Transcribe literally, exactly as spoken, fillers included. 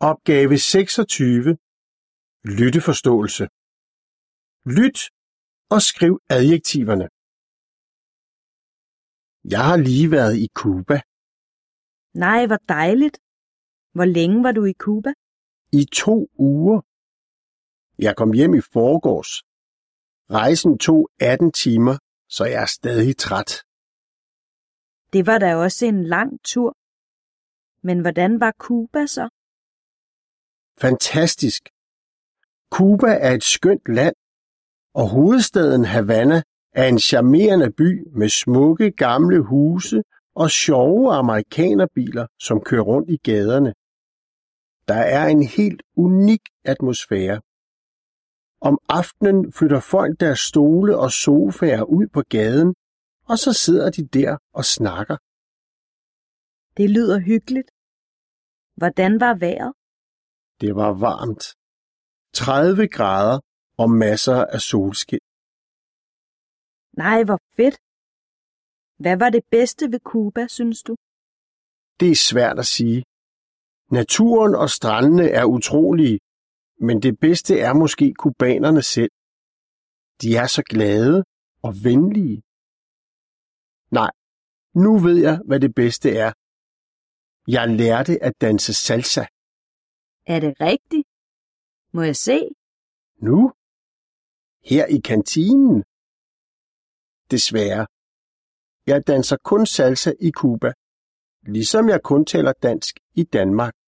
Opgave seksogtyve. Lytteforståelse. Lyt og skriv adjektiverne. Jeg har lige været i Cuba. Nej, hvor dejligt. Hvor længe var du i Cuba? I to uger. Jeg kom hjem i forgårs. Rejsen tog atten timer, så jeg er stadig træt. Det var da også en lang tur. Men hvordan var Cuba så? Fantastisk. Cuba er et skønt land, og hovedstaden Havana er en charmerende by med smukke gamle huse og sjove amerikanerbiler, som kører rundt i gaderne. Der er en helt unik atmosfære. Om aftenen flytter folk deres stole og sofaer ud på gaden, og så sidder de der og snakker. Det lyder hyggeligt. Hvordan var vejret? Det var varmt. tredive grader og masser af solskin. Nej, hvor fedt. Hvad var det bedste ved Cuba, synes du? Det er svært at sige. Naturen og strandene er utrolige, men det bedste er måske cubanerne selv. De er så glade og venlige. Nej, nu ved jeg, hvad det bedste er. Jeg lærte at danse salsa. Er det rigtigt? Må jeg se? Nu? Her i kantinen? Desværre. Jeg danser kun salsa i Cuba, ligesom jeg kun taler dansk i Danmark.